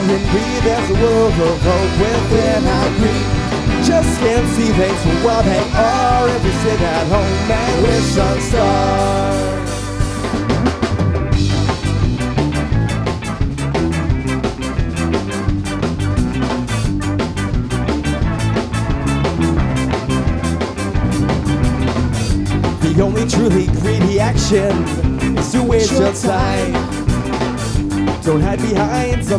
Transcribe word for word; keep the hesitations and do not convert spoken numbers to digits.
in me, there's a world of hope within our greed. Just can't see things for what they are if we sit at home and wish on stars. The only truly greedy action is to waste your time. Don't hide behind some